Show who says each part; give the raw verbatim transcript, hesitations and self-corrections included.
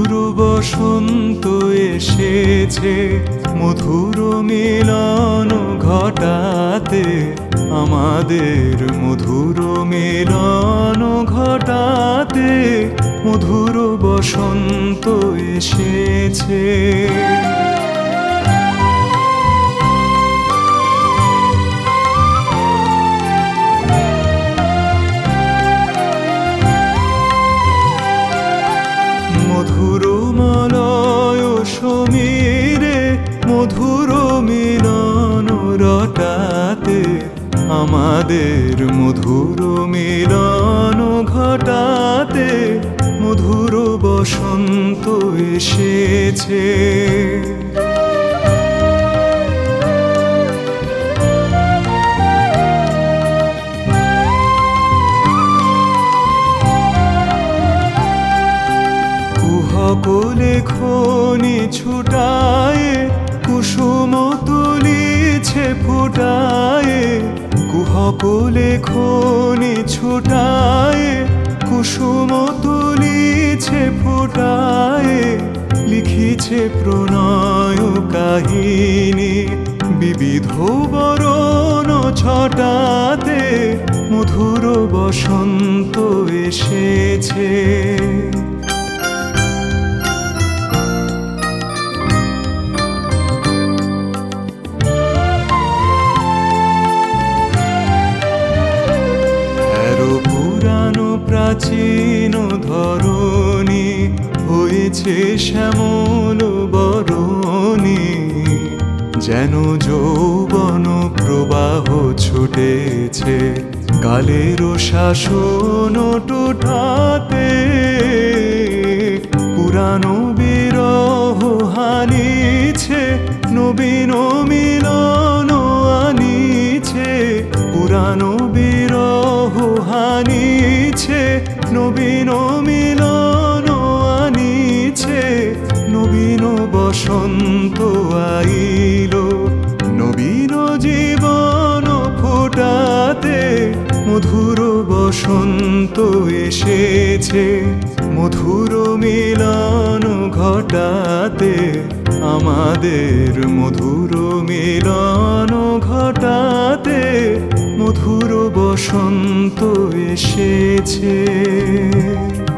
Speaker 1: মধুর বসন্ত এসেছে, মধুর মিলন ঘটাতে, আমাদের মধুর মিলন ঘটাতে মধুর বসন্ত এসেছে। মধুর মলয় সমীরে মধুর মিলন রটাতে, আমাদের মধুর মিলন ঘটাতে মধুর বসন্ত এসেছে। কুহকলে খনি ছুটায়ে কুসুম তুলিছে ফুটায়ে, কুহকলে খনি ছুটায়ে কুসুম তুলিছে ফুটায়ে, লিখিছে প্রণয় কাহিনী বিবিধ বরণ ছটাতে মধুর বসন্ত এসেছে। প্রাচীন ধরণী হয়েছে শ্যামল বরণী, যেন যৌবন প্রবাহ ছুটেছে কালের শাসন টুটাতে, পুরানো বিরহ হানিছে নবীন মিলন আনিছে, পুরানো বিরহ হানিছে নবীন মিলন আনিছে, নবীন বসন্ত আইল নবীন জীবন ফোটাতে মধুর বসন্ত এসেছে, মধুর মিলন ঘটাতে, আমাদের মধুর মিলন ঘটাতে মধুর বসন্ত এসেছে।